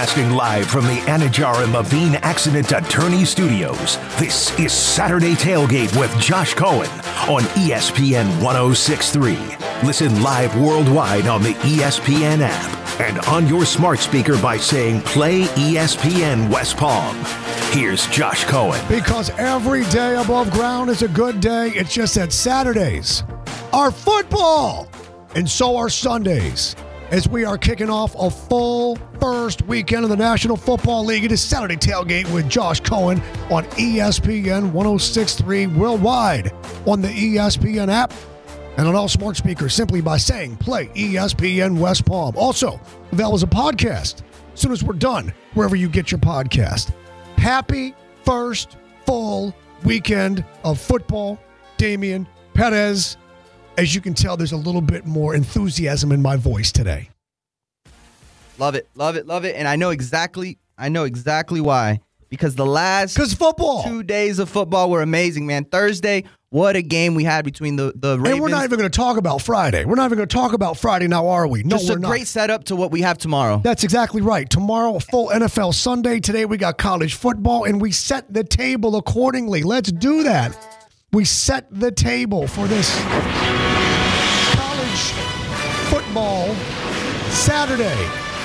Broadcasting live from the Anajar and Levine Accident Attorney Studios, this is Saturday Tailgate with Josh Cohen on ESPN 106.3. Listen live worldwide on the ESPN app and on your smart speaker by saying play ESPN West Palm. Here's Josh Cohen. Because every day above ground is a good day. It's just that Saturdays are football, and so are Sundays. As we are kicking off a full first weekend of the National Football League, it is Saturday Tailgate with Josh Cohen on ESPN 106.3 worldwide on the ESPN app and on all smart speakers simply by saying play ESPN West Palm. Also, available as a podcast as soon as we're done, wherever you get your podcast. Happy first full weekend of football, Damian Perez. As you can tell, there's a little bit more enthusiasm in my voice today. Love it, love it, love it. And I know exactly why. Because the last football. 2 days of football were amazing, man. Thursday, what a game we had between the Ravens. And we're not even going to talk about Friday. We're not even going to talk about Friday now, are we? No, Just we're a not. great setup to what we have tomorrow. That's exactly right. Tomorrow, a full NFL Sunday. Today, we got college football, and we set the table accordingly. Let's do that. We set the table for this college football Saturday.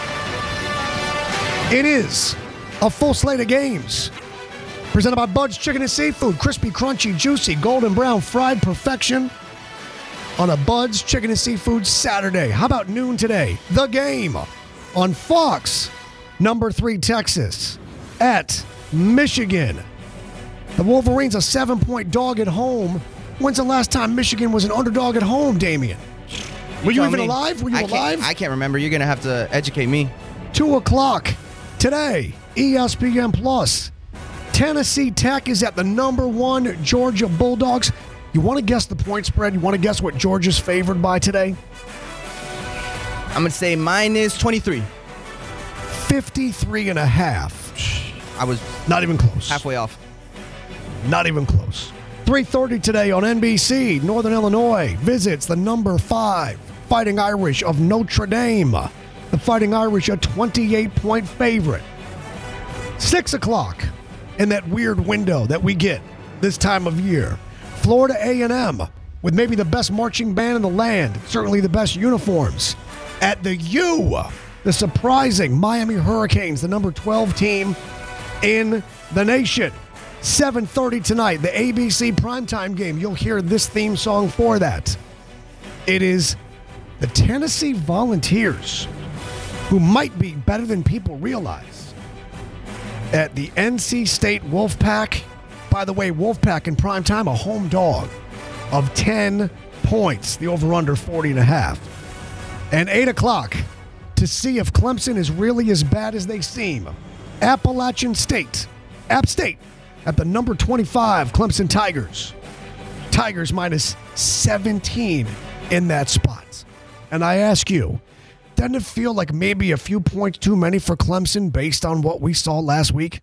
It is a full slate of games presented by Bud's Chicken and Seafood. Crispy, crunchy, juicy, golden brown, fried perfection on a Bud's Chicken and Seafood Saturday. How about noon today? The game on Fox. Number 3 Texas at Michigan. The Wolverines a 7-point dog at home. When's the last time Michigan was an underdog at home, Damian? Were you even alive? Were you alive? I can't remember. You're going to have to educate me. 2 o'clock today, ESPN Plus. Tennessee Tech is at the number 1 Georgia Bulldogs. You want to guess the point spread? You want to guess what Georgia's favored by today? I'm going to say minus 23. 53.5. I was not even close. Halfway off. Not even close. 3:30 today on NBC. Northern Illinois visits the number 5 Fighting Irish of Notre Dame. The Fighting Irish a 28-point favorite. 6 o'clock in that weird window that we get this time of year. Florida A&M with maybe the best marching band in the land. Certainly the best uniforms. At the U, the surprising Miami Hurricanes, the number 12 team in the nation. 7:30 tonight, the ABC primetime game. You'll hear this theme song for that. It is the Tennessee Volunteers, who might be better than people realize, at the NC State Wolfpack. By the way, Wolfpack in primetime, a home dog of 10 points. The over-under 40.5. And 8 o'clock to see if Clemson is really as bad as they seem. Appalachian State, App State, at the number 25 Clemson Tigers. Tigers minus 17 in that spot. And I ask you, doesn't it feel like maybe a few points too many for Clemson based on what we saw last week?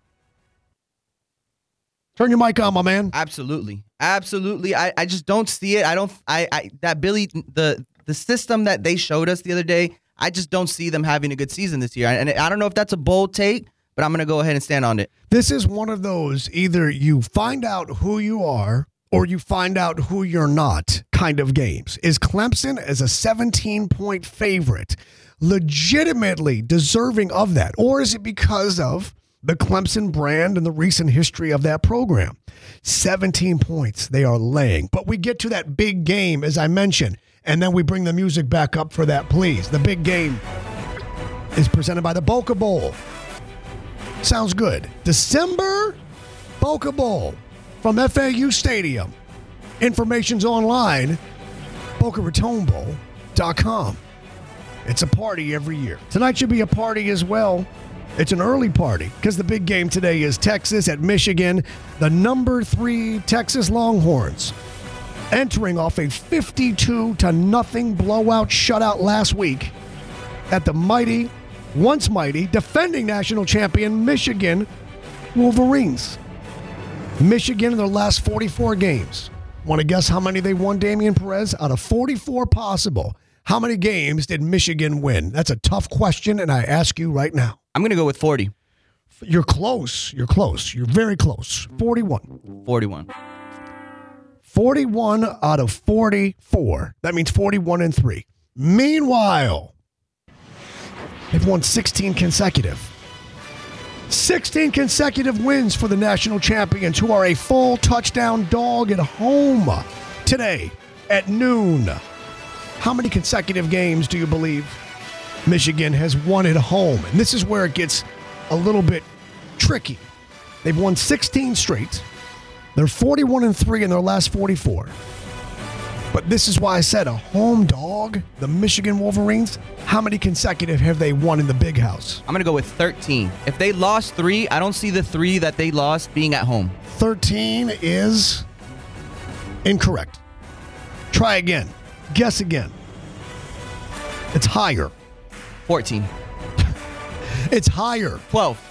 Turn your mic on, my man. Absolutely. Absolutely. I just don't see it. That Billy, the system that they showed us the other day, I just don't see them having a good season this year. And I don't know if that's a bold take, but I'm going to go ahead and stand on it. This is one of those either you find out who you are or you find out who you're not kind of games. Is Clemson as a 17-point favorite legitimately deserving of that? Or is it because of the Clemson brand and the recent history of that program? 17 points they are laying. But we get to that big game, as I mentioned, and then we bring the music back up for that, please. The big game is presented by the Boca Bowl. Sounds good. December Boca Bowl from FAU Stadium. Information's online, BocaRatonBowl.com. It's a party every year. Tonight should be a party as well. It's an early party because the big game today is Texas at Michigan. The number 3 Texas Longhorns entering off a 52-0 blowout shutout last week at the mighty, once mighty, defending national champion Michigan Wolverines. Michigan in their last 44 games. Want to guess how many they won, Damian Perez? Out of 44 possible, how many games did Michigan win? That's a tough question, and I ask you right now. I'm going to go with 40. You're close. You're close. You're very close. 41. 41. 41 out of 44. That means 41-3. Meanwhile, they've won 16 consecutive. 16 consecutive wins for the national champions, who are a full touchdown dog at home today at noon. How many consecutive games do you believe Michigan has won at home? And this is where it gets a little bit tricky. They've won 16 straight. They're 41-3 in their last 44. But this is why I said a home dog, the Michigan Wolverines. How many consecutive have they won in the big house? I'm going to go with 13. If they lost 3, I don't see the 3 that they lost being at home. 13 is incorrect. Try again. Guess again. It's higher. 14. It's higher. 12.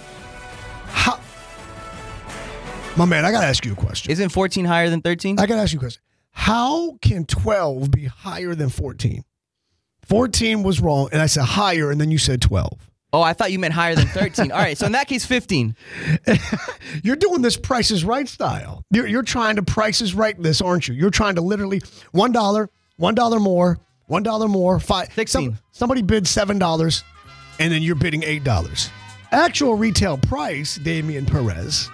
My man, I got to ask you a question. Isn't 14 higher than 13? I got to ask you a question. How can 12 be higher than 14? 14 was wrong, and I said higher, and then you said 12. Oh, I thought you meant higher than 13. All right, so in that case, 15. You're doing this Price is Right style. You're trying to Price is Right this, aren't you? You're trying to literally $1, $1 more, $1 more, 5. 16. Somebody bid $7, and then you're bidding $8. Actual retail price, Damian Perez,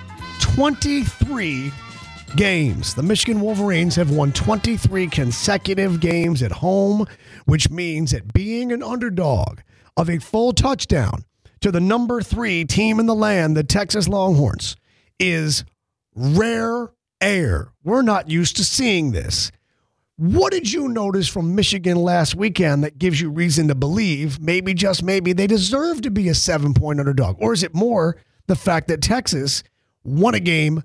23 games. The Michigan Wolverines have won 23 consecutive games at home, which means that being an underdog of a full touchdown to the number 3 team in the land, the Texas Longhorns, is rare air. We're not used to seeing this. What did you notice from Michigan last weekend that gives you reason to believe, maybe, just maybe, they deserve to be a 7-point underdog? Or is it more the fact that Texas won a game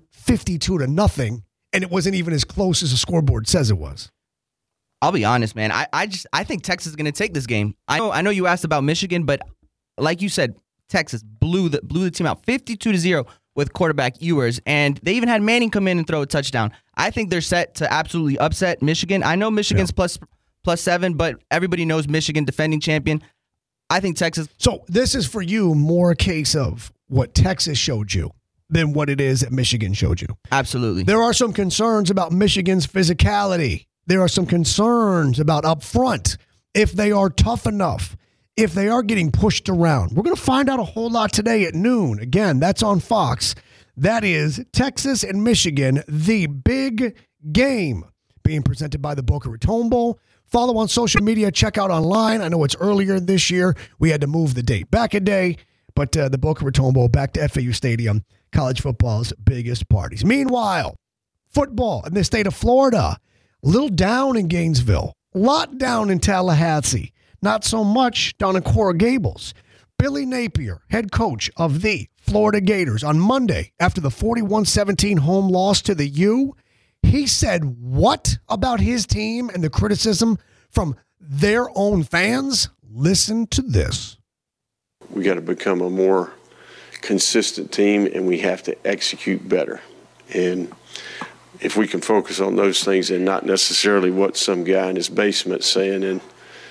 52-0, and it wasn't even as close as the scoreboard says it was? I'll be honest, man. I think Texas is going to take this game. I know you asked about Michigan, but like you said, Texas blew the team out 52-0 with quarterback Ewers, and they even had Manning come in and throw a touchdown. I think they're set to absolutely upset Michigan. I know Michigan's plus 7, but everybody knows Michigan, defending champion. I think Texas. So this is for you more a case of what Texas showed you than what it is that Michigan showed you. Absolutely. There are some concerns about Michigan's physicality. There are some concerns about up front, if they are tough enough, if they are getting pushed around. We're going to find out a whole lot today at noon. Again, that's on Fox. That is Texas and Michigan, the big game, being presented by the Boca Raton Bowl. Follow on social media, check out online. I know it's earlier this year. We had to move the date back a day, but the Boca Raton Bowl back to FAU Stadium, college football's biggest parties. Meanwhile, football in the state of Florida, a little down in Gainesville, a lot down in Tallahassee, not so much down in Coral Gables. Billy Napier, head coach of the Florida Gators, on Monday after the 41-17 home loss to the U, he said what about his team and the criticism from their own fans? Listen to this. We got to become a more consistent team, and we have to execute better. And if we can focus on those things and not necessarily what some guy in his basement saying in,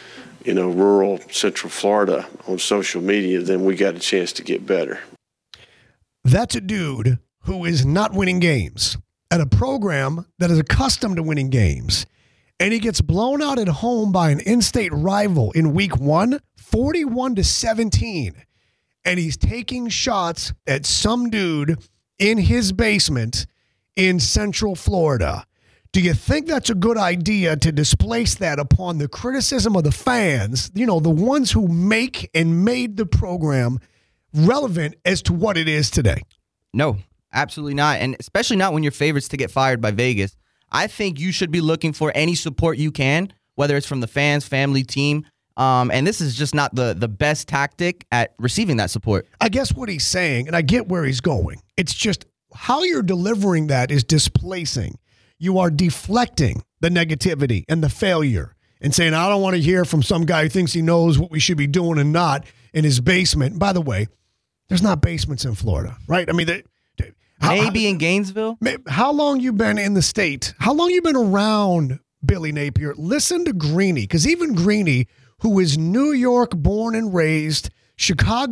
rural Central Florida on social media, then we got a chance to get better. That's a dude who is not winning games at a program that is accustomed to winning games. And he gets blown out at home by an in-state rival in week 1, 41-17. And he's taking shots at some dude in his basement in Central Florida. Do you think that's a good idea to displace that upon the criticism of the fans, the ones who make and made the program relevant as to what it is today? No, absolutely not. And especially not when you're favorites to get fired by Vegas. I think you should be looking for any support you can, whether it's from the fans, family, team. And this is just not the best tactic at receiving that support. I guess what he's saying, and I get where he's going, it's just how you're delivering that is displacing. You are deflecting the negativity and the failure and saying, I don't want to hear from some guy who thinks he knows what we should be doing and not in his basement. And by the way, there's not basements in Florida, right? I mean, maybe in Gainesville. How long you been in the state? How long you been around Billy Napier? Listen to Greeny, because even Greeny, who is New York born and raised, Chicago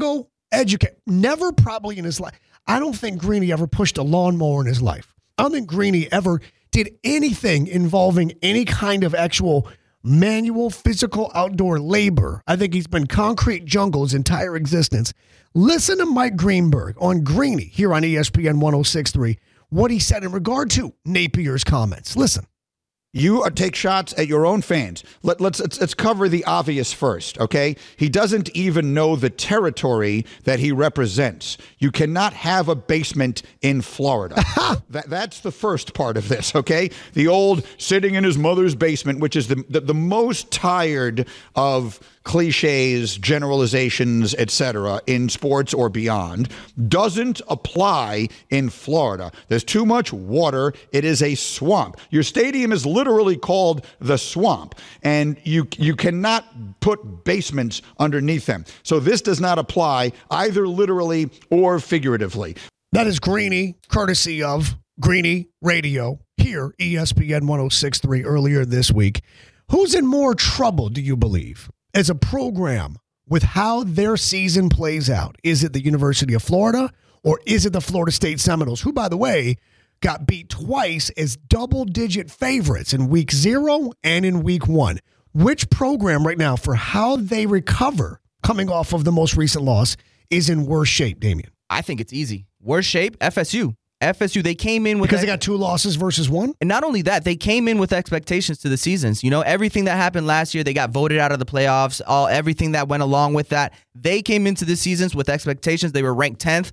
Never probably in his life. I don't think Greeny ever pushed a lawnmower in his life. I don't think Greeny ever did anything involving any kind of actual manual, physical, outdoor labor. I think he's been concrete jungle his entire existence. Listen to Mike Greenberg on Greeny here on ESPN 106.3, what he said in regard to Napier's comments. Listen. You take shots at your own fans. Let's cover the obvious first, okay? He doesn't even know the territory that he represents. You cannot have a basement in Florida. That's the first part of this, okay? The old sitting in his mother's basement, which is the most tired of cliches, generalizations, etc., in sports or beyond, doesn't apply in Florida. There's too much water. It is a swamp. Your stadium is literally called the Swamp, and you cannot put basements underneath them. So this does not apply either literally or figuratively. That is Greeny, courtesy of Greeny Radio, here, ESPN 106.3 earlier this week. Who's in more trouble, do you believe, as a program with how their season plays out? Is it the University of Florida or is it the Florida State Seminoles, who, by the way, got beat twice as double-digit favorites in week 0 and in week 1? Which program right now, for how they recover coming off of the most recent loss, is in worse shape, Damian? I think it's easy. Worst shape, FSU. FSU, they came in with... Because they got 2 losses versus 1? And not only that, they came in with expectations to the seasons. You know, everything that happened last year, they got voted out of the playoffs, everything that went along with that. They came into the seasons with expectations. They were ranked 10th.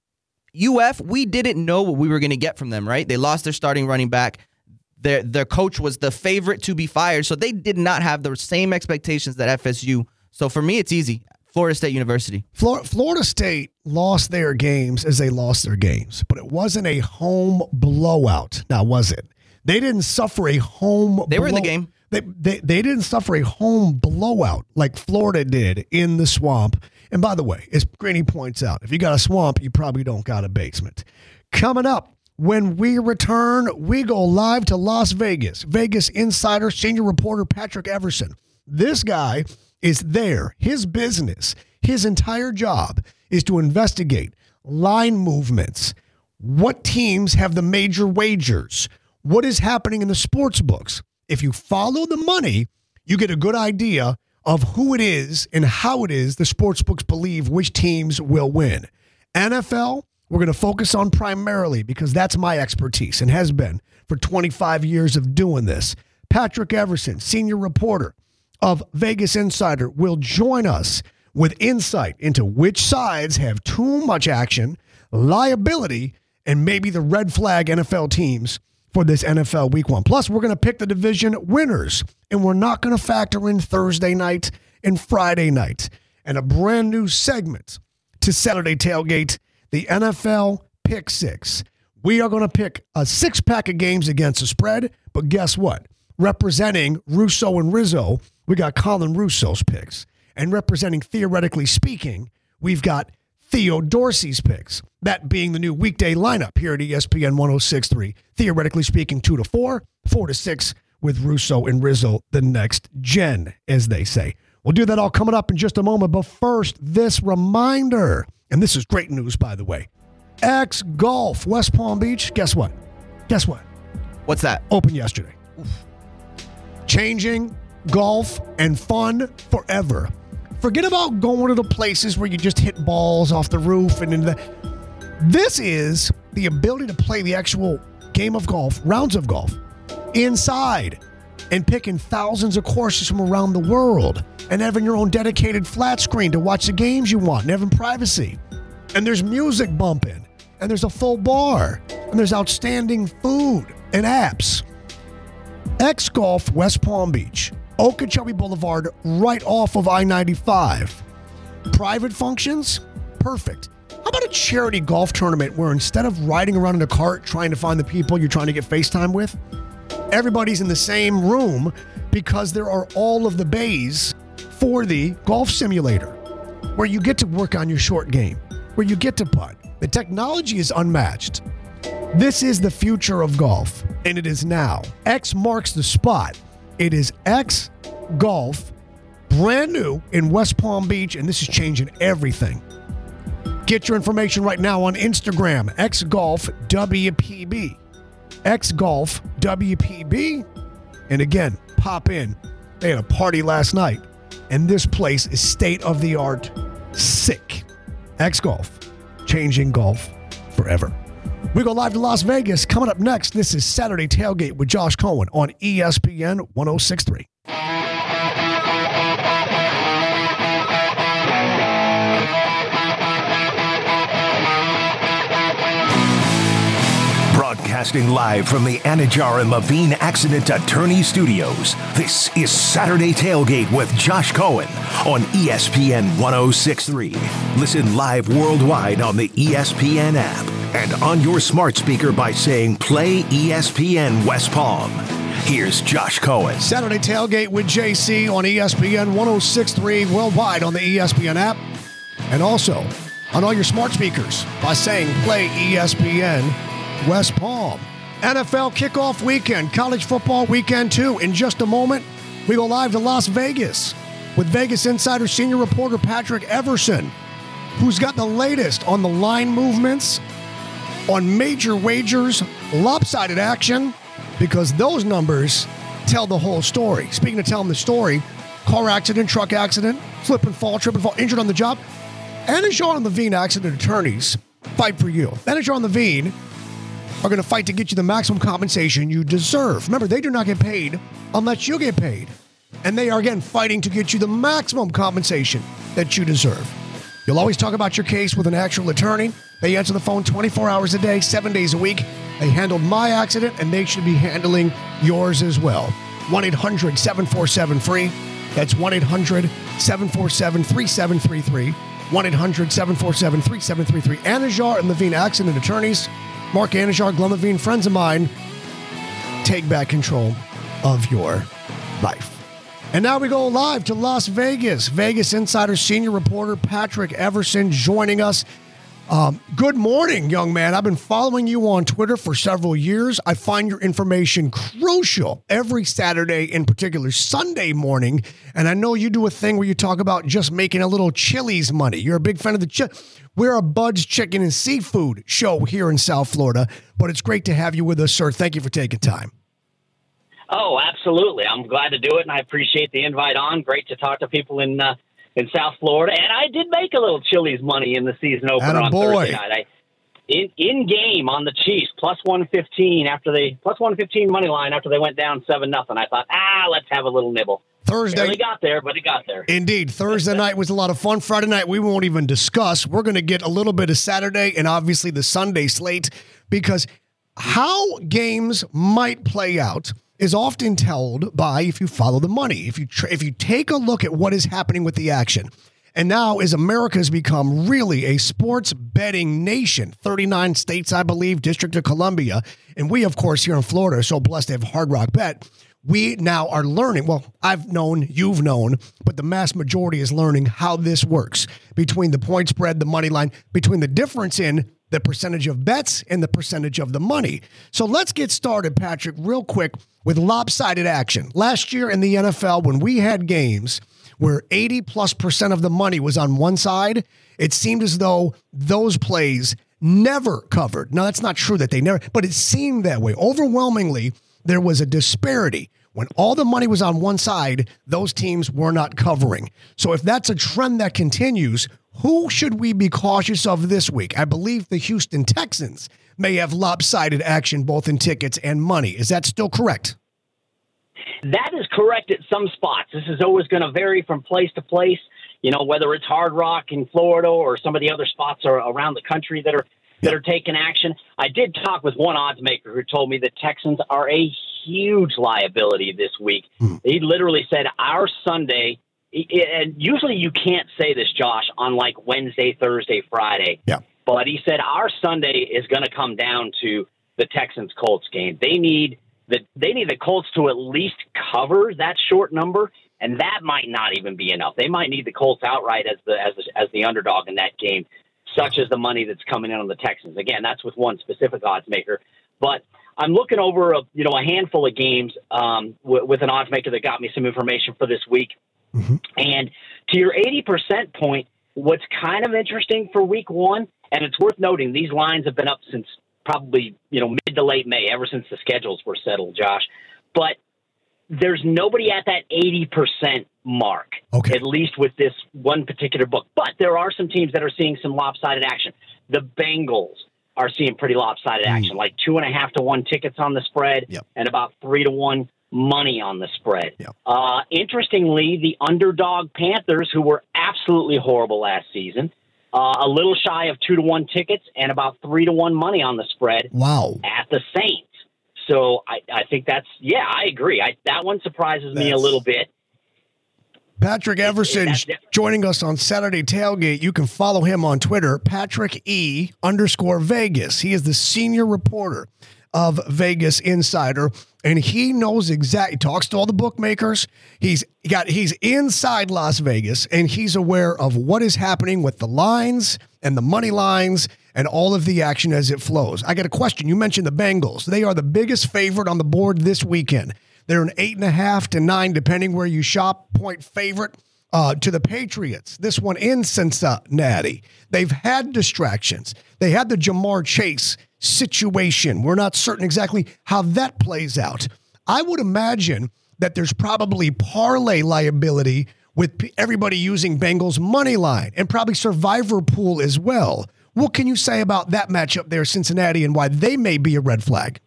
UF, we didn't know what we were going to get from them, right? They lost their starting running back. Their coach was the favorite to be fired, so they did not have the same expectations that FSU. So for me, it's easy. Florida State University. Florida State lost their games as they lost their games, but it wasn't a home blowout. Now, was it? They didn't suffer a home They were in the game. They didn't suffer a home blowout like Florida did in the Swamp. And by the way, as Greeny points out, if you got a swamp, you probably don't got a basement. Coming up, when we return, we go live to Las Vegas. Vegas insider, senior reporter Patrick Everson. This guy is there. His business, his entire job is to investigate line movements. What teams have the major wagers? What is happening in the sports books? If you follow the money, you get a good idea of who it is and how it is the sports books believe which teams will win. NFL, we're going to focus on primarily because that's my expertise and has been for 25 years of doing this. Patrick Everson, senior reporter of Vegas Insider, will join us with insight into which sides have too much action, liability, and maybe the red flag NFL teams for this NFL Week 1. Plus, we're going to pick the division winners, and we're not going to factor in Thursday night and Friday night. And a brand new segment to Saturday Tailgate, the NFL Pick 6. We are going to pick a 6-pack of games against the spread, but guess what? Representing Russo and Rizzo, we got Colin Russo's picks. And representing Theoretically Speaking, we've got Theo Dorsey's picks. That being the new weekday lineup here at ESPN 106.3. Theoretically Speaking, 2 to 4, 4 to 6 with Russo and Rizzo, the next gen, as they say. We'll do that all coming up in just a moment. But first, this reminder, and this is great news, by the way. X Golf, West Palm Beach. Guess what? What's that? Open yesterday. Changing golf and fun forever. Forget about going to the places where you just hit balls off the roof and into the... This is the ability to play the actual game of golf, rounds of golf, inside and picking thousands of courses from around the world and having your own dedicated flat screen to watch the games you want and having privacy. And there's music bumping and there's a full bar and there's outstanding food and apps. X Golf, West Palm Beach, Okeechobee Boulevard, right off of I-95. Private functions? Perfect. How about a charity golf tournament where instead of riding around in a cart trying to find the people you're trying to get FaceTime with, everybody's in the same room because there are all of the bays for the golf simulator where you get to work on your short game, where you get to putt. The technology is unmatched. This is the future of golf, and it is now. X marks the spot. It is X Golf, brand new in West Palm Beach, and this is changing everything. Get your information right now on Instagram, XGolfWPB. XGolfWPB. And again, pop in. They had a party last night, and this place is state-of-the-art sick. X-Golf, changing golf forever. We go live to Las Vegas. Coming up next, this is Saturday Tailgate with Josh Cohen on ESPN 106.3. Broadcasting live from the Anajar and Levine Accident Attorney Studios, this is Saturday Tailgate with Josh Cohen on ESPN 106.3. Listen live worldwide on the ESPN app and on your smart speaker by saying play ESPN West Palm. Here's Josh Cohen. Saturday Tailgate with JC on ESPN 106.3 worldwide on the ESPN app and also on all your smart speakers by saying play ESPN West Palm. NFL kickoff weekend, college football weekend too. In just a moment, we go live to Las Vegas with Vegas Insider senior reporter Patrick Everson, who's got the latest on the line movements, on major wagers, lopsided action, because those numbers tell the whole story. Speaking of telling the story, car accident, truck accident, slip and fall, trip and fall, injured on the job. Anajar and Levine accident attorneys fight for you. Anajar and Levine are going to fight to get you the maximum compensation you deserve. Remember, they do not get paid unless you get paid. And they are, again, fighting to get you the maximum compensation that you deserve. You'll always talk about your case with an actual attorney. They answer the phone 24 hours a day, 7 days a week. They handled my accident, and they should be handling yours as well. 1-800-747-FREE. That's 1-800-747-3733. 1-800-747-3733. Anajar and Levine accident attorneys. Mark Anajar, Glenn Levine, friends of mine, take back control of your life. And now we go live to Las Vegas. Vegas Insider senior reporter Patrick Everson joining us. Good morning, young man. I've been following you on Twitter for several years. I find your information crucial every Saturday, in particular Sunday morning. And I know you do a thing where you talk about just making a little Chili's money. You're a big fan of the We're a Bud's Chicken and Seafood show here in South Florida, but it's great to have you with us, sir. Thank you for taking time. Oh, absolutely. I'm glad to do it, and I appreciate the invite on. Great to talk to people in South Florida. And I did make a little Chili's money in the season opener on Thursday night. In game on the Chiefs, plus 115 plus 115 money line after they went down 7-0. I thought, let's have a little nibble. Thursday. Barely got there, but it got there. Indeed. Thursday night was a lot of fun. Friday night, we won't even discuss. We're going to get a little bit of Saturday and obviously the Sunday slate, because how games might play out is often told by, if you follow the money, if you take a look at what is happening with the action. And now, as America has become really a sports betting nation, 39 states, I believe, District of Columbia, and we, of course, here in Florida are so blessed to have Hard Rock Bet. We now are learning, well, I've known, you've known, but the mass majority is learning how this works between the point spread, the money line, between the difference in the percentage of bets and the percentage of the money. So let's get started, Patrick, real quick with lopsided action. Last year in the NFL, when we had games where 80+% of the money was on one side, it seemed as though those plays never covered. Now, that's not true that they never, but it seemed that way. Overwhelmingly, there was a disparity. When all the money was on one side, those teams were not covering. So if that's a trend that continues, who should we be cautious of this week? I believe the Houston Texans may have lopsided action both in tickets and money. Is that still correct? That is correct at some spots. This is always going to vary from place to place, whether it's Hard Rock in Florida or some of the other spots around the country that are taking action. I did talk with one odds maker who told me the Texans are a huge liability this week. He literally said our Sunday, and usually you can't say this, Josh, on like Wednesday, Thursday, Friday. Yeah. But he said our Sunday is going to come down to the Texans-Colts game. They need the Colts to at least cover that short number, and that might not even be enough. They might need the Colts outright as the underdog in that game, such as the money that's coming in on the Texans. Again, that's with one specific odds maker. But I'm looking over a handful of games with an odds maker that got me some information for this week. Mm-hmm. And to your 80% point, what's kind of interesting for week one, and it's worth noting, these lines have been up since probably, mid to late May, ever since the schedules were settled, Josh. But there's nobody at that 80% mark, at least with this one particular book. But there are some teams that are seeing some lopsided action. The Bengals are seeing pretty lopsided action, like 2.5 to 1 tickets on the spread and about 3 to 1 money on the spread. Interestingly, the underdog Panthers, who were absolutely horrible last season, a little shy of 2 to 1 tickets and about 3 to 1 money on the spread. Wow. At the Saints. So I think I agree. That one surprises me a little bit. Patrick Everson joining us on Saturday Tailgate. You can follow him on Twitter, Patrick E_Vegas. He is the senior reporter of Vegas Insider, and he knows exactly, talks to all the bookmakers. He's inside Las Vegas, and he's aware of what is happening with the lines and the money lines and all of the action as it flows. I got a question. You mentioned the Bengals. They are the biggest favorite on the board this weekend. They're an 8.5 to 9, depending where you shop, point favorite to the Patriots. This one in Cincinnati. They've had distractions. They had the Jamar Chase situation. We're not certain exactly how that plays out. I would imagine that there's probably parlay liability with everybody using Bengals money line and probably survivor pool as well. What can you say about that matchup there, Cincinnati, and why they may be a red flag?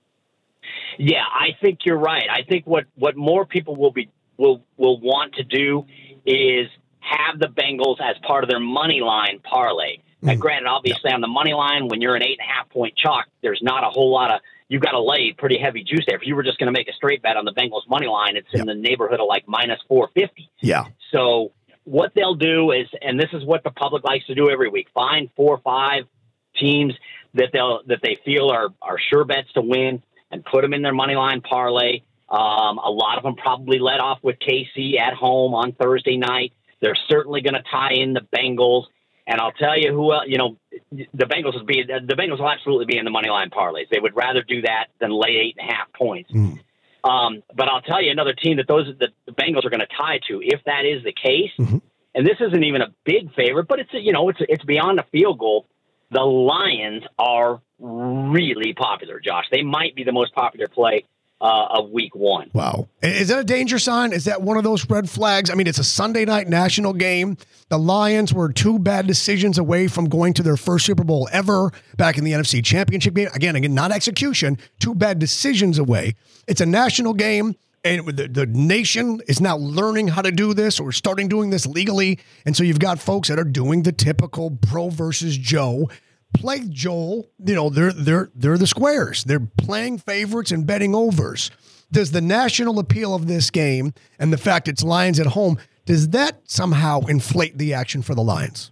Yeah, I think you're right. I think what more people will want to do is have the Bengals as part of their money line parlay. Now, granted, obviously on the money line, when you're an 8.5-point chalk, there's not a whole lot of, you've got to lay pretty heavy juice there. If you were just going to make a straight bet on the Bengals money line, it's in the neighborhood of like minus 450. Yeah. So what they'll do is, and this is what the public likes to do every week, find 4 or 5 teams that they feel are sure bets to win and put them in their money line parlay. A lot of them probably led off with KC at home on Thursday night. They're certainly going to tie in the Bengals. And I'll tell you the Bengals will absolutely be in the money line parlays. They would rather do that than lay 8.5 points. But I'll tell you another team that the Bengals are going to tie to, if that is the case. And this isn't even a big favorite, but it's beyond a field goal. The Lions are really popular, Josh. They might be the most popular play of week one. Wow. Is that a danger sign? Is that one of those red flags? I mean, it's a Sunday night national game. The Lions were 2 bad decisions away from going to their first Super Bowl ever back in the NFC Championship game. Again, not execution, 2 bad decisions away. It's a national game, and the nation is now learning how to do this or starting doing this legally. And so you've got folks that are doing the typical pro versus Joe. Play Joel, they're the squares. They're playing favorites and betting overs. Does the national appeal of this game and the fact it's Lions at home, does that somehow inflate the action for the Lions?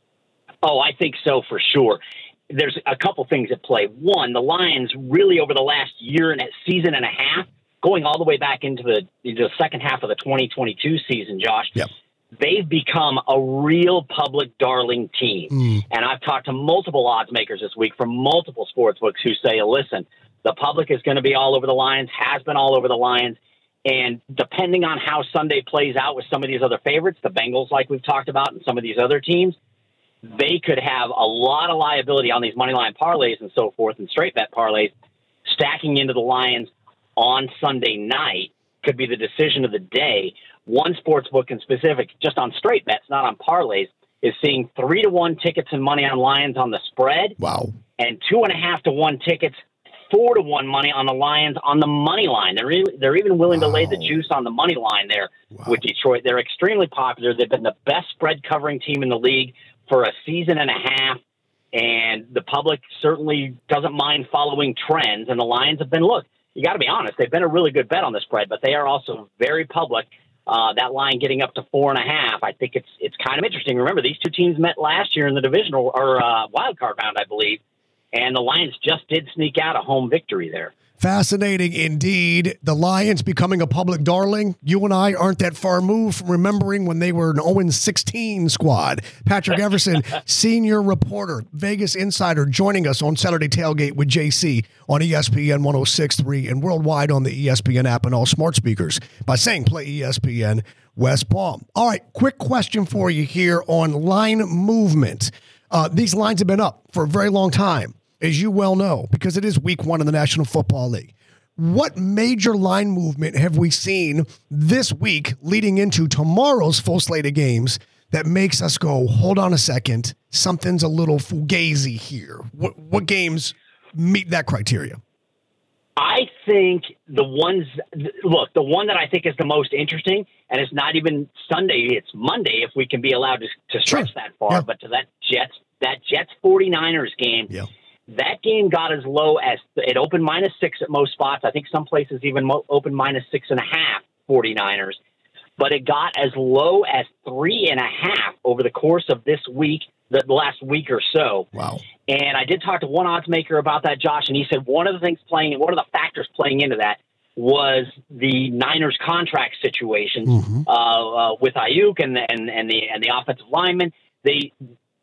Oh, I think so for sure. There's a couple things at play. One, the Lions really over the last season and a half, going all the way back into the second half of the 2022 season, Josh. Yep. They've become a real public darling team. And I've talked to multiple odds makers this week from multiple sports books who say, listen, the public is going to be all over the Lions, has been all over the Lions. And depending on how Sunday plays out with some of these other favorites, the Bengals, like we've talked about, and some of these other teams, they could have a lot of liability on these money line parlays and so forth and straight bet parlays stacking into the Lions on Sunday night could be the decision of the day. One sports book in specific, just on straight bets, not on parlays, is seeing 3 to 1 tickets and money on Lions on the spread. Wow. And 2.5 to 1 tickets, 4 to 1 money on the Lions on the money line. They're even willing to lay the juice on the money line there with Detroit. They're extremely popular. They've been the best spread covering team in the league for a season and a half. And the public certainly doesn't mind following trends. And the Lions have been, look, you got to be honest, they've been a really good bet on the spread, but they are also very public. That line getting up to 4.5, I think it's kind of interesting. Remember, these two teams met last year in the divisional or wild card round, I believe, and the Lions just did sneak out a home victory there. Fascinating indeed. The Lions becoming a public darling. You and I aren't that far moved from remembering when they were an 0-16 squad. Patrick Everson, senior reporter, Vegas Insider, joining us on Saturday Tailgate with JC on ESPN 106.3 and worldwide on the ESPN app and all smart speakers by saying play ESPN West Palm. All right, quick question for you here on line movement. These lines have been up for a very long time, as you well know, because it is week 1 in the National Football League. What major line movement have we seen this week leading into tomorrow's full slate of games that makes us go, hold on a second, something's a little fugazi here? What games meet that criteria? I think the one that I think is the most interesting, and it's not even Sunday, it's Monday, if we can be allowed to stretch that far, but to that Jets 49ers game, that game got as low as, it opened -6 at most spots. I think some places even opened -6.5 49ers, but it got as low as 3.5 over the course of this week, the last week or so. Wow. And I did talk to one odds maker about that, Josh, and he said one of the factors playing into that was the Niners contract situation with Ayuk and the offensive lineman. They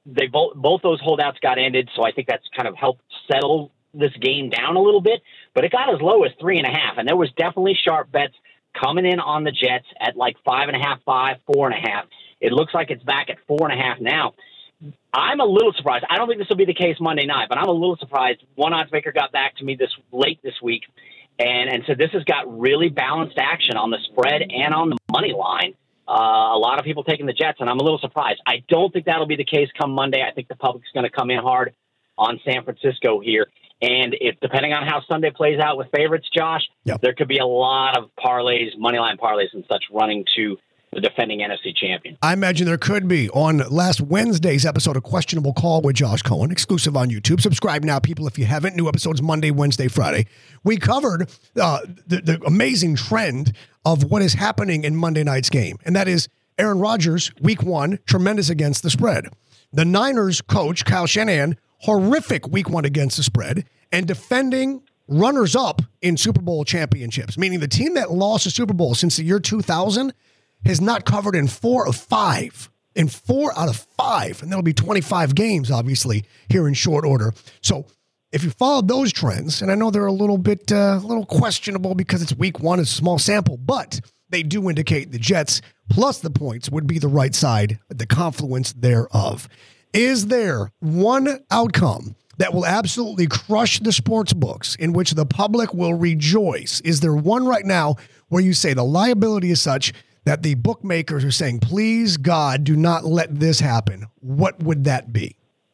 both those holdouts got ended, so I think that's kind of helped settle this game down a little bit. But it got as low as 3.5, and there was definitely sharp bets coming in on the Jets at like 5.5, 4.5. It looks like it's back at 4.5 now. I'm a little surprised. I don't think this will be the case Monday night, but I'm a little surprised. One odds maker got back to me late this week and said this has got really balanced action on the spread and on the money line. A lot of people taking the Jets, and I'm a little surprised. I don't think that'll be the case come Monday. I think the public's going to come in hard on San Francisco here. And depending on how Sunday plays out with favorites, Josh, there could be a lot of parlays, moneyline parlays and such running to the defending NFC champion. I imagine there could be. On last Wednesday's episode of Questionable Call with Josh Cohen, exclusive on YouTube. Subscribe now, people, if you haven't. New episodes Monday, Wednesday, Friday. We covered the amazing trend of what is happening in Monday night's game, and that is Aaron Rodgers, week 1, tremendous against the spread. The Niners coach, Kyle Shanahan, horrific week 1 against the spread, and defending runners-up in Super Bowl championships, meaning the team that lost the Super Bowl since the year 2000 has not covered in 4 of 5. In 4 out of 5. And that'll be 25 games, obviously, here in short order. So if you follow those trends, and I know they're a little bit questionable because it's week 1, it's a small sample, but they do indicate the Jets plus the points would be the right side, the confluence thereof. Is there one outcome that will absolutely crush the sports books in which the public will rejoice? Is there one right now where you say the liability is such that the bookmakers are saying, please, God, do not let this happen? What would that be?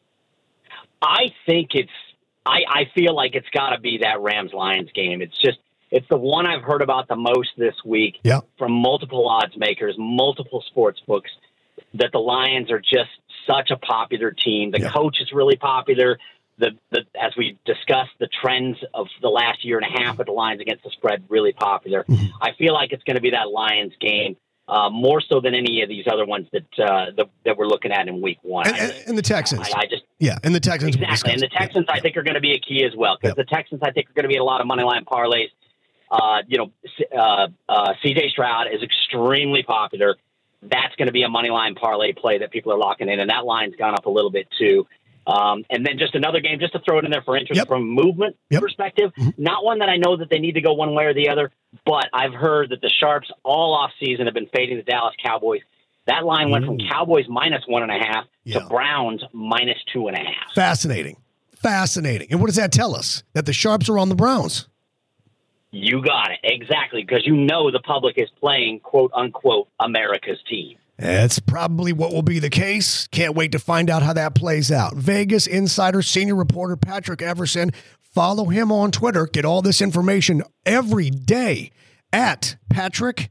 I think I feel like it's got to be that Rams-Lions game. It's the one I've heard about the most this week from multiple odds makers, multiple sports books, that the Lions are just such a popular team. The coach is really popular. As we discussed, the trends of the last year and a half of the Lions against the spread, really popular. I feel like it's going to be that Lions game, more so than any of these other ones that we're looking at in week 1. And the Texans. And the Texans. Exactly. And the Texans, I think, are going to be a key as well, because the Texans, I think, are going to be a lot of moneyline parlays. C.J. Stroud is extremely popular. That's going to be a moneyline parlay play that people are locking in, and that line's gone up a little bit too. And then just another game, just to throw it in there for interest from a movement perspective, not one that I know that they need to go one way or the other, but I've heard that the Sharps all off season have been fading the Dallas Cowboys. That line went from Cowboys -1.5 to Browns -2.5. Fascinating. And what does that tell us? That the Sharps are on the Browns. You got it. Exactly. Because you know the public is playing, quote unquote, America's team. That's probably what will be the case. Can't wait to find out how that plays out. Vegas Insider senior reporter Patrick Everson. Follow him on Twitter. Get all this information every day at Patrick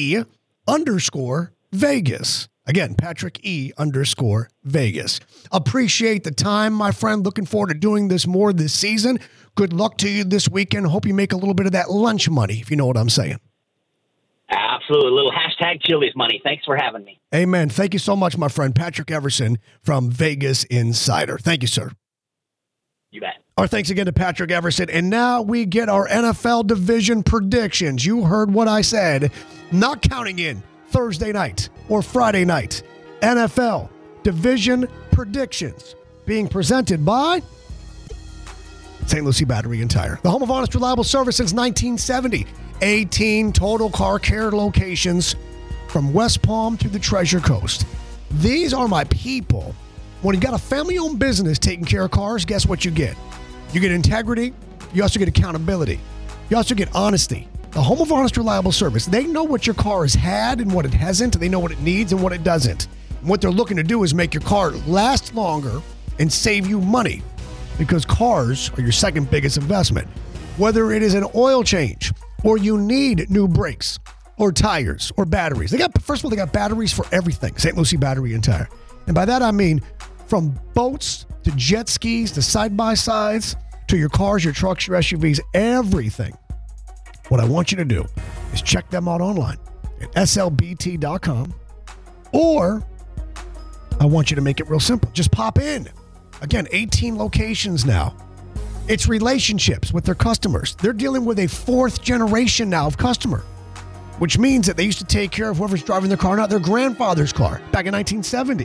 E_Vegas. Again, Patrick E_Vegas. Appreciate the time, my friend. Looking forward to doing this more this season. Good luck to you this weekend. Hope you make a little bit of that lunch money, if you know what I'm saying. Absolutely. A little #Chili's money. Thanks for having me. Amen. Thank you so much, my friend. Patrick Everson from Vegas Insider. Thank you, sir. You bet. Our thanks again to Patrick Everson. And now we get our NFL division predictions. You heard what I said. Not counting in Thursday night or Friday night. NFL division predictions being presented by St. Lucie Battery and Tire, the home of honest, reliable service since 1970. 18 total car care locations from West Palm to the Treasure Coast. These are my people. When you got a family-owned business taking care of cars, guess what you get? You get integrity. You also get accountability. You also get honesty. The home of honest, reliable service. They know what your car has had and what it hasn't. They know what it needs and what it doesn't. And what they're looking to do is make your car last longer and save you money, because cars are your second biggest investment. Whether it is an oil change or you need new brakes or tires or batteries. First of all, they got batteries for everything. St. Lucie Battery and Tire. And by that, I mean from boats to jet skis to side-by-sides to your cars, your trucks, your SUVs, everything. What I want you to do is check them out online at slbt.com, or I want you to make it real simple. Just pop in. Again, 18 locations now. It's relationships with their customers. They're dealing with a fourth generation now of customer, which means that they used to take care of whoever's driving their car, not their grandfather's car, back in 1970.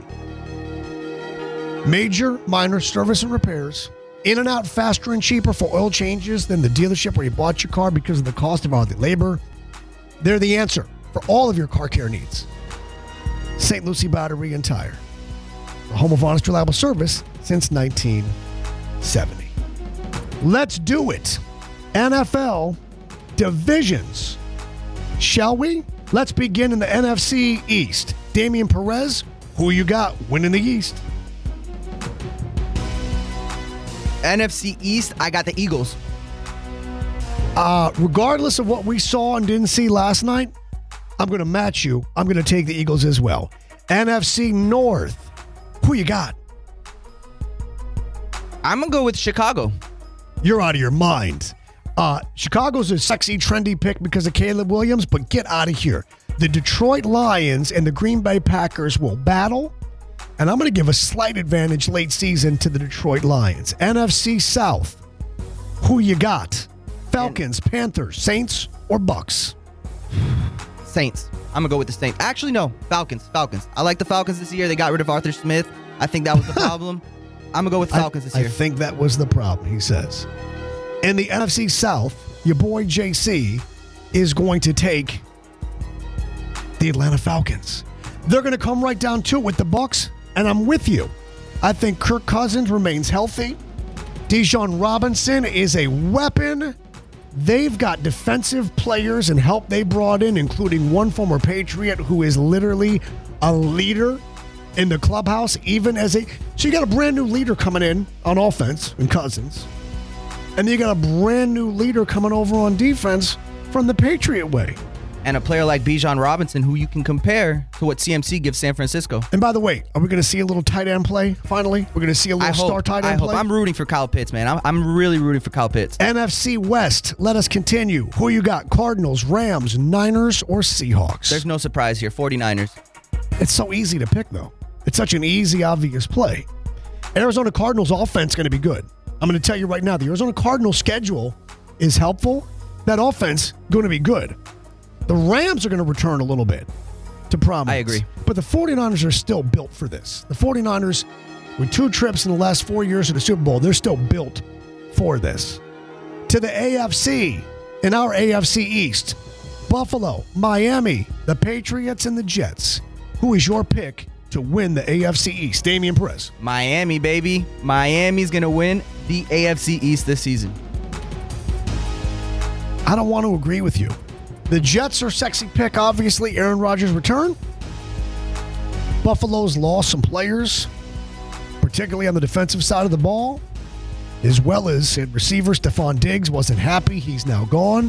Major, minor service and repairs. In and out faster and cheaper for oil changes than the dealership where you bought your car because of the cost of all the labor. They're the answer for all of your car care needs. St. Lucie Battery and Tire. The home of honest, reliable service since 1970. Let's do it. NFL divisions. Shall we? Let's begin in the NFC East. Damian Perez, who you got winning the East? NFC East, I got the Eagles. Regardless of what we saw and didn't see last night, I'm going to match you. I'm going to take the Eagles as well. NFC North, who you got? I'm going to go with Chicago. You're out of your mind. Chicago's a sexy, trendy pick because of Caleb Williams, but get out of here. The Detroit Lions and the Green Bay Packers will battle, and I'm going to give a slight advantage late season to the Detroit Lions. NFC South, who you got? Falcons, Panthers, Saints, or Bucks? Saints. I'm going to go with the Saints. Actually, no. Falcons. I like the Falcons this year. They got rid of Arthur Smith. I think that was the problem. I'm going to go with Falcons this year. I think that was the problem, he says. In the NFC South, your boy JC is going to take the Atlanta Falcons. They're going to come right down to it with the Bucks, and I'm with you. I think Kirk Cousins remains healthy. Bijan Robinson is a weapon. They've got defensive players and help they brought in, including one former Patriot who is literally a leader in the clubhouse, even as a... So you got a brand new leader coming in on offense in Cousins, and you got a brand new leader coming over on defense from the Patriot way. And a player like Bijan Robinson, who you can compare to what CMC gives San Francisco. And by the way, are we going to see a little tight end play finally? We're going to see a little star tight end play? I'm rooting for Kyle Pitts, man. I'm really rooting for Kyle Pitts. NFC West, let us continue. Who you got? Cardinals, Rams, Niners, or Seahawks? There's no surprise here. 49ers. It's so easy to pick, though. It's such an easy, obvious play. Arizona Cardinals offense going to be good. I'm going to tell you right now, the Arizona Cardinals schedule is helpful. That offense going to be good. The Rams are going to return a little bit to prominence. I agree. But the 49ers are still built for this. The 49ers, with 2 trips in the last 4 years to the Super Bowl, they're still built for this. To the AFC, in our AFC East, Buffalo, Miami, the Patriots, and the Jets. Who is your pick to win the AFC East? Damian Perez. Miami, baby. Miami's going to win the AFC East this season. I don't want to agree with you. The Jets are a sexy pick, obviously. Aaron Rodgers' return. Buffalo's lost some players, particularly on the defensive side of the ball, as well as receiver Stephon Diggs wasn't happy. He's now gone.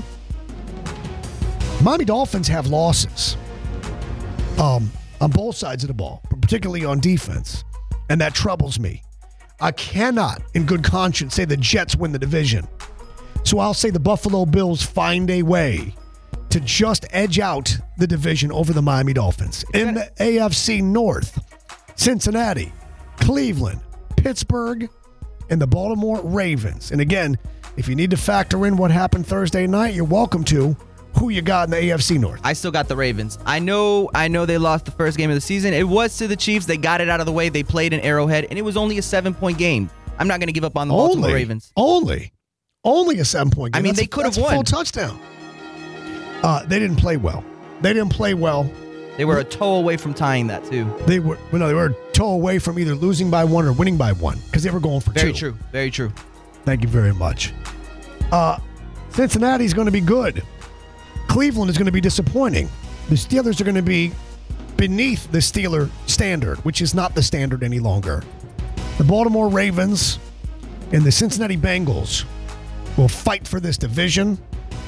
Miami Dolphins have losses on both sides of the ball, but particularly on defense, and that troubles me. I cannot, in good conscience, say the Jets win the division. So I'll say the Buffalo Bills find a way to just edge out the division over the Miami Dolphins. In the AFC North, Cincinnati, Cleveland, Pittsburgh, and the Baltimore Ravens. And again, if you need to factor in what happened Thursday night, you're welcome to. Who you got in the AFC North? I still got the Ravens. I know they lost the first game of the season. It was to the Chiefs. They got it out of the way. They played in Arrowhead, and it was only a 7-point game. I'm not going to give up on the Baltimore Ravens. Only a 7-point game. I mean, they could have won. A full touchdown. They didn't play well. They were a toe away from tying that, too. They were a toe away from either losing by 1 or winning by 1 because they were going for 2. Very true. Very true. Thank you very much. Cincinnati's going to be good. Cleveland is going to be disappointing. The Steelers are going to be beneath the Steeler standard, which is not the standard any longer. The Baltimore Ravens and the Cincinnati Bengals will fight for this division.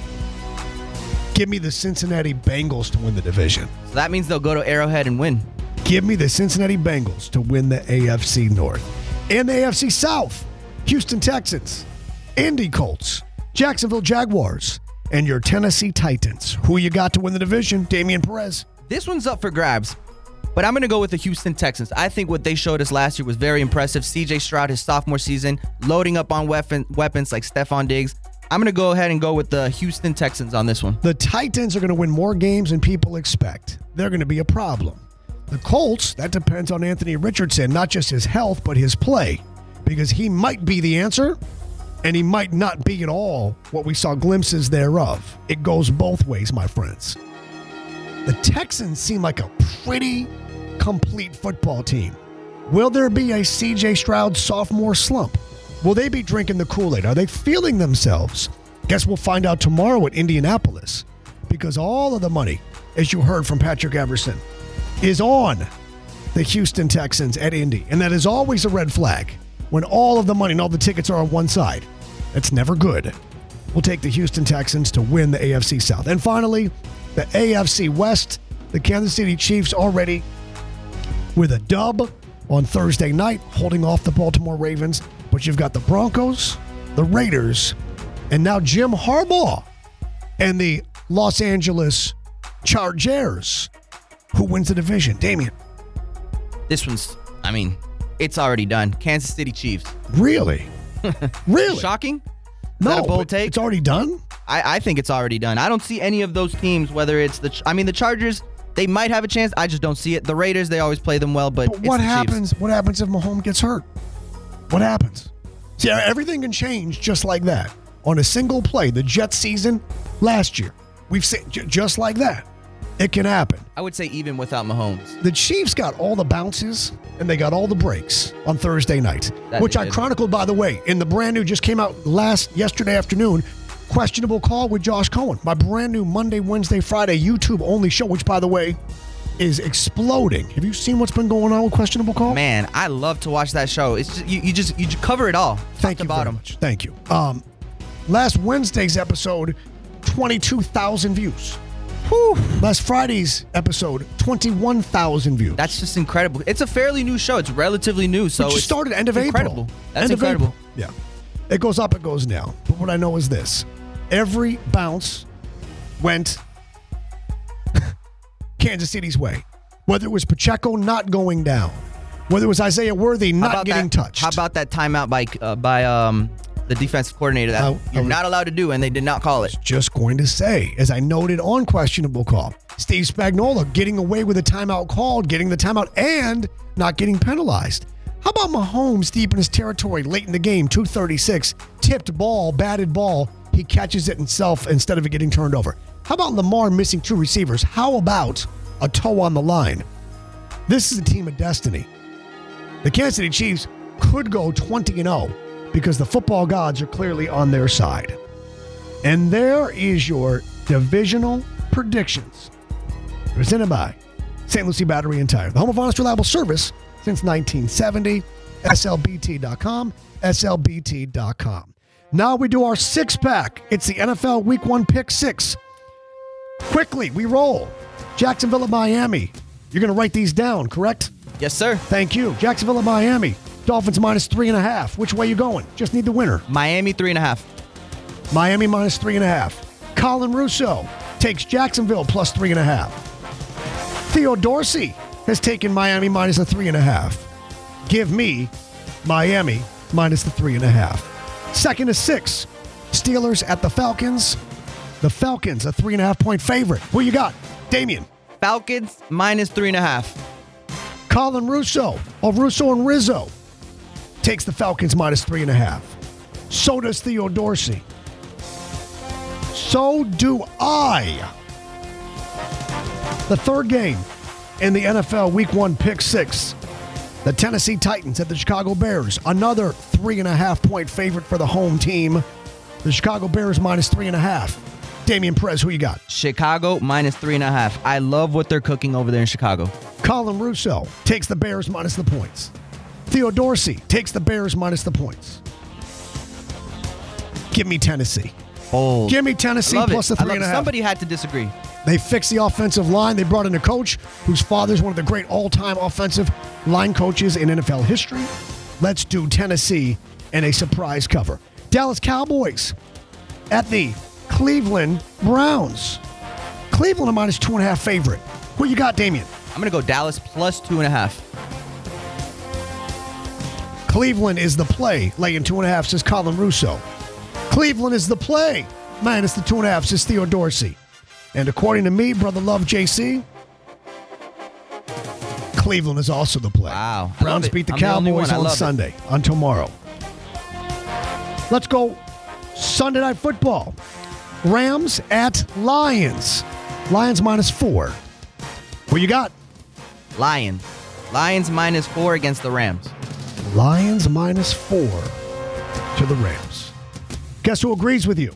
Give me the Cincinnati Bengals to win the division. So that means they'll go to Arrowhead and win. Give me the Cincinnati Bengals to win the AFC North. In the AFC South, Houston Texans, Indy Colts, Jacksonville Jaguars, and your Tennessee Titans. Who you got to win the division? Damian Perez. This one's up for grabs, but I'm going to go with the Houston Texans. I think what they showed us last year was very impressive. C.J. Stroud, his sophomore season, loading up on weapons like Stephon Diggs. I'm going to go ahead and go with the Houston Texans on this one. The Titans are going to win more games than people expect. They're going to be a problem. The Colts, that depends on Anthony Richardson, not just his health, but his play, because he might be the answer, and he might not be at all what we saw glimpses thereof. It goes both ways, my friends. The Texans seem like a pretty complete football team. Will there be a C.J. Stroud sophomore slump? Will they be drinking the Kool-Aid? Are they feeling themselves? Guess we'll find out tomorrow at Indianapolis, because all of the money, as you heard from Patrick Everson, is on the Houston Texans at Indy. And that is always a red flag. When all of the money and all the tickets are on one side, that's never good. We'll take the Houston Texans to win the AFC South. And finally, the AFC West, the Kansas City Chiefs already with a dub on Thursday night, holding off the Baltimore Ravens. But you've got the Broncos, the Raiders, and now Jim Harbaugh and the Los Angeles Chargers. Who wins the division? Damian. This one's, it's already done. Kansas City Chiefs. Really? Really? Shocking? Is No, that a bold but take? it's already done? I think it's already done. I don't see any of those teams, whether it's the Chargers, they might have a chance. I just don't see it. The Raiders, they always play them well, but But what it's the happens? Chiefs. What happens if Mahomes gets hurt? What happens? See, everything can change just like that. On a single play, the Jets season last year, we've seen just like that. It can happen. I would say even without Mahomes. The Chiefs got all the bounces and they got all the breaks on Thursday night, which I chronicled, by the way, in the brand new, just came out yesterday afternoon, Questionable Call with Josh Cohen, my brand new Monday, Wednesday, Friday YouTube only show, which, by the way, is exploding. Have you seen what's been going on with Questionable Call? Man, I love to watch that show. It's just, you cover it all. Thank you very much. Thank you. Last Wednesday's episode, 22,000 views. Whew. Last Friday's episode, 21,000 views. That's just incredible. It's a fairly new show. It's relatively new, so it just started end of incredible. April. That's End of incredible. April. Yeah. It goes up, it goes down. But what I know is this. Every bounce went Kansas City's way. Whether it was Pacheco not going down, whether it was Isaiah Worthy not getting touched. How about that timeout by the defensive coordinator that you're not allowed to do, and they did not call it? Just going to say, as I noted on Questionable Call, Steve Spagnuolo getting away with a timeout called, getting the timeout, and not getting penalized. How about Mahomes deep in his territory late in the game, 2:36, tipped ball, batted ball, he catches it himself instead of it getting turned over? How about Lamar missing 2 receivers? How about a toe on the line? This is a team of destiny. The Kansas City Chiefs could go 20-0 because the football gods are clearly on their side. And there is your divisional predictions. Presented by St. Lucie Battery and Tire, the home of honest, reliable service since 1970. SLBT.com, SLBT.com. Now we do our 6-pack. It's the NFL Week 1 Pick 6. Quickly, we roll. Jacksonville at Miami. You're going to write these down, correct? Yes, sir. Thank you. Jacksonville at Miami. Dolphins minus 3.5. Which way you going? Just need the winner. Miami 3.5. Miami minus 3.5. Colin Russo takes Jacksonville plus 3.5. Theo Dorsey has taken Miami minus a 3.5. Give me Miami minus the 3.5. Second to 6. Steelers at the Falcons. The Falcons, a 3.5-point favorite. Who you got? Damian. Falcons minus 3.5. Colin Russo of Russo and Rizzo takes the Falcons minus 3.5. So does Theo Dorsey. So do I. The third game, in the NFL Week 1 Pick 6. The Tennessee Titans at the Chicago Bears. Another 3.5-point favorite for the home team. The Chicago Bears minus 3.5. Damian Perez, who you got? Chicago minus 3.5. I love what they're cooking over there in Chicago. Colin Russo takes the Bears minus the points. Theo Dorsey takes the Bears minus the points. Give me Tennessee. Bold. Give me Tennessee plus the 3.5. Somebody had to disagree. They fixed the offensive line. They brought in a coach whose father is one of the great all-time offensive line coaches in NFL history. Let's do Tennessee in a surprise cover. Dallas Cowboys at the Cleveland Browns. Cleveland a minus 2.5 favorite. Who you got, Damian? I'm going to go Dallas plus 2.5. Cleveland is the play. Laying 2.5, says Colin Russo. Cleveland is the play. Minus the 2.5, says Theo Dorsey. And according to me, Brother Love JC, Cleveland is also the play. Wow. Browns beat the Cowboys on Sunday, on tomorrow. Let's go Sunday Night Football. Rams at Lions. Lions minus 4. Who you got? Lions. Lions minus 4 against the Rams. Lions minus 4 to the Rams. Guess who agrees with you?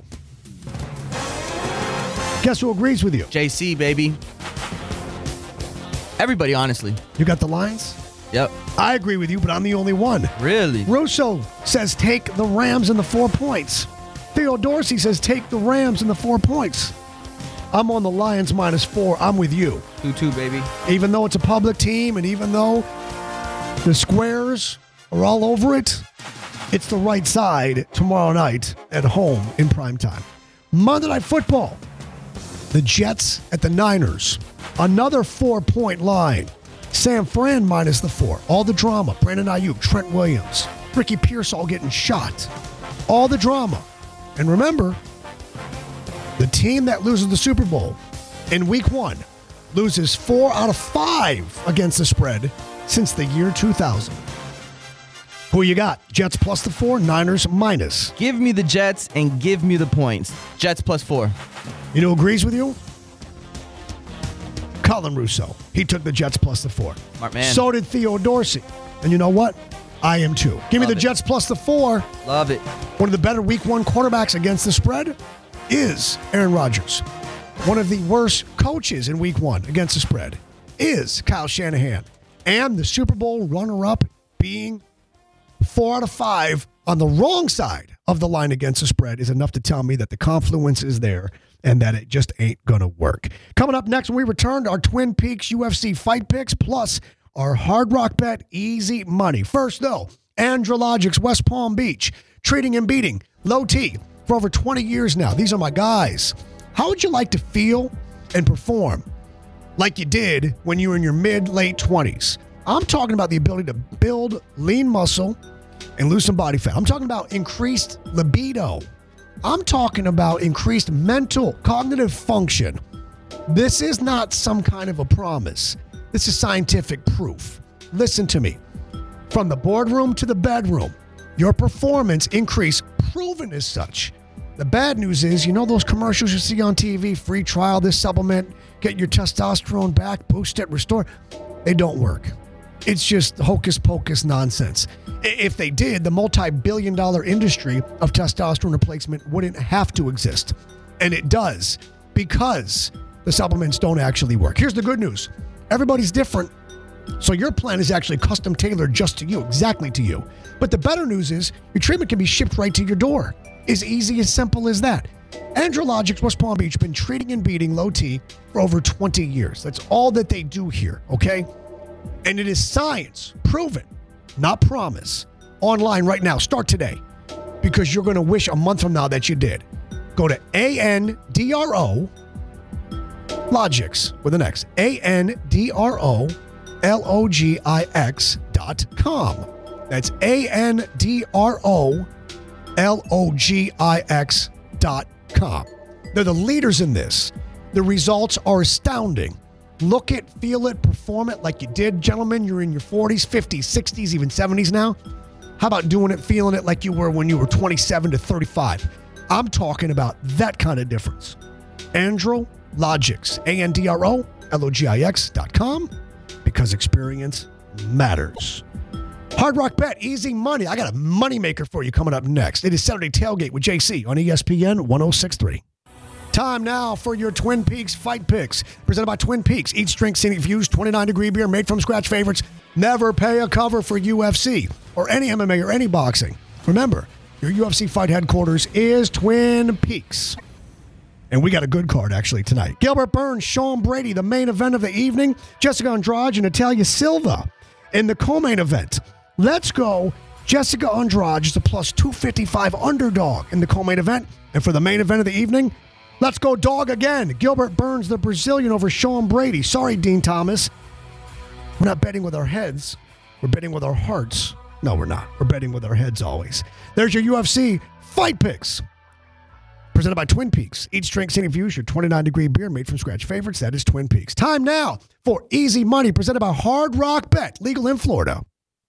Guess who agrees with you? JC, baby. Everybody, honestly. You got the Lions? Yep. I agree with you, but I'm the only one. Really? Russo says take the Rams in the 4 points. Theo Dorsey says take the Rams in the 4 points. I'm on the Lions minus 4. I'm with you. 2-2, baby. Even though it's a public team and even though the squares are all over it, it's the right side tomorrow night at home in primetime. Monday Night Football. The Jets at the Niners. Another 4-point line. San Fran minus the 4. All the drama. Brandon Ayuk, Trent Williams, Ricky Pearsall getting shot. All the drama. And remember, the team that loses the Super Bowl in Week 1 loses 4 out of 5 against the spread since the year 2000. Who you got? Jets plus the 4, Niners minus. Give me the Jets and give me the points. Jets plus 4. You know who agrees with you? Colin Russo. He took the Jets plus the 4. Smart man. So did Theo Dorsey. And you know what? I am too. Give me the Jets plus the 4. Love it. One of the better Week 1 quarterbacks against the spread is Aaron Rodgers. One of the worst coaches in Week 1 against the spread is Kyle Shanahan. And the Super Bowl runner-up being 4 out of 5 on the wrong side of the line against the spread is enough to tell me that the confluence is there and that it just ain't going to work. Coming up next when we return, our Twin Peaks UFC fight picks plus our Hard Rock Bet easy money. First, though, Andrologics West Palm Beach, treating and beating Low T for over 20 years now. These are my guys. How would you like to feel and perform like you did when you were in your mid-late 20s? I'm talking about the ability to build lean muscle and lose some body fat. I'm talking about increased libido. I'm talking about increased mental, cognitive function. This is not some kind of a promise. This is scientific proof. Listen to me. From the boardroom to the bedroom, your performance increase proven as such. The bad news is, you know those commercials you see on TV, free trial, this supplement, get your testosterone back, boost it, restore. They don't work. It's just hocus pocus nonsense. If they did, the multi-billion-dollar industry of testosterone replacement wouldn't have to exist. And it does because the supplements don't actually work. Here's the good news. Everybody's different. So your plan is actually custom tailored just to you, exactly to you. But the better news is your treatment can be shipped right to your door. As easy, as simple as that. Andrologics West Palm Beach been treating and beating Low T for over 20 years. That's all that they do here, okay? And it is science proven, not promise. Online right now. Start today because you're going to wish a month from now that you did. Go to ANDRO Logix with an X. ANDROLOGIX.com. That's ANDROLOGIX.com. They're the leaders in this. The results are astounding. Look it, feel it, perform it like you did. Gentlemen, you're in your 40s, 50s, 60s, even 70s now. How about doing it, feeling it like you were when you were 27 to 35? I'm talking about that kind of difference. Andrologix, ANDROLOGIX.com. because experience matters. Hard Rock Bet, easy money. I got a moneymaker for you coming up next. It is Saturday Tailgate with JC on ESPN 106.3. Time now for your Twin Peaks Fight Picks. Presented by Twin Peaks. Each drink, scenic views, 29-degree beer made from scratch favorites. Never pay a cover for UFC or any MMA or any boxing. Remember, your UFC fight headquarters is Twin Peaks. And we got a good card, actually, tonight. Gilbert Burns, Sean Brady, the main event of the evening. Jessica Andrade and Natalia Silva in the co-main event. Let's go. Jessica Andrade is a plus 255 underdog in the co-main event. And for the main event of the evening, let's go dog again. Gilbert Burns, the Brazilian, over Sean Brady. Sorry, Dean Thomas. We're not betting with our heads. We're betting with our hearts. No, we're not. We're betting with our heads always. There's your UFC Fight Picks. Presented by Twin Peaks. Each drink, scenic views, your 29-degree beer made from scratch favorites. That is Twin Peaks. Time now for Easy Money, presented by Hard Rock Bet, legal in Florida.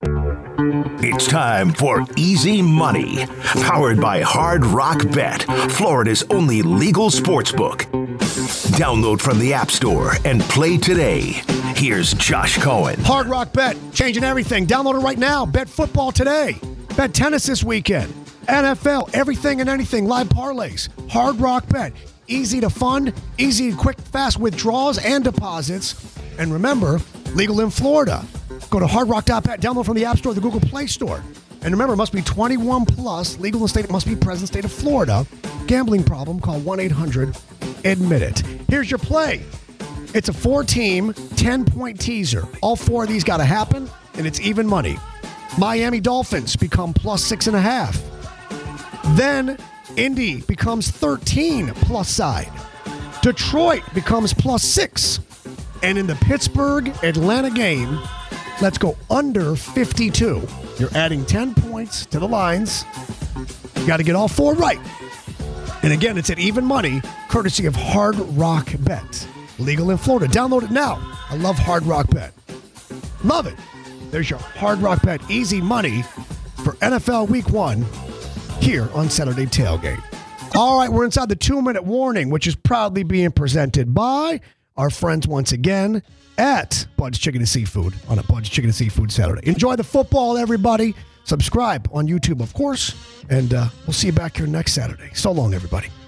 It's time for Easy Money, powered by Hard Rock Bet, Florida's only legal sports book. Download from the App Store and play today. Here's Josh Cohen. Hard Rock Bet, changing everything. Download it right now. Bet football today. Bet tennis this weekend. NFL, everything and anything, live parlays. Hard Rock Bet. Easy to fund, easy, quick, fast withdrawals and deposits. And remember, legal in Florida. Go to hardrock.bet, download from the App Store or the Google Play Store. And remember, it must be 21 plus, legal in state, it must be present state of Florida. Gambling problem, call 1-800-ADMIT-IT. Here's your play. It's a 4-team, 10-point teaser. All 4 of these got to happen, and it's even money. Miami Dolphins become plus 6.5. Then Indy becomes 13 plus side. Detroit becomes plus 6. And in the Pittsburgh-Atlanta game, let's go under 52. You're adding 10 points to the lines. You got to get all 4 right. And again, it's at even money, courtesy of Hard Rock Bet. Legal in Florida. Download it now. I love Hard Rock Bet. Love it. There's your Hard Rock Bet easy money for NFL Week 1 here on Saturday Tailgate. All right, we're inside the 2-minute warning, which is proudly being presented by our friends once again at Bud's Chicken and Seafood on a Bud's Chicken and Seafood Saturday. Enjoy the football, everybody. Subscribe on YouTube, of course, and we'll see you back here next Saturday. So long, everybody.